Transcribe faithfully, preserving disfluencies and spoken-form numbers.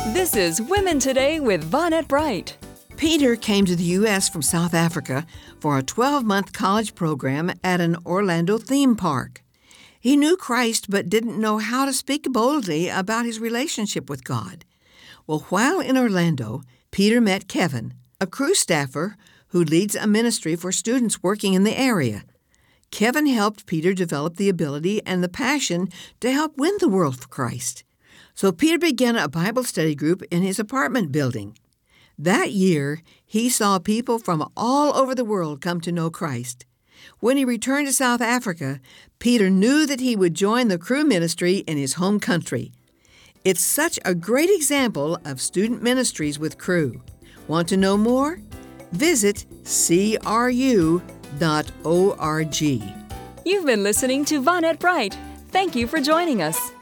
This is Women Today with Vonette Bright. Peter came to the U S from South Africa for a twelve-month college program at an Orlando theme park. He knew Christ but didn't know how to speak boldly about his relationship with God. Well, while in Orlando, Peter met Kevin, a crew staffer who leads a ministry for students working in the area. Kevin helped Peter develop the ability and the passion to help win the world for Christ. So Peter began a Bible study group in his apartment building. That year, he saw people from all over the world come to know Christ. When he returned to South Africa, Peter knew that he would join the Cru ministry in his home country. It's such a great example of student ministries with Cru. Want to know more? Visit C R U dot org. You've been listening to Vonette Bright. Thank you for joining us.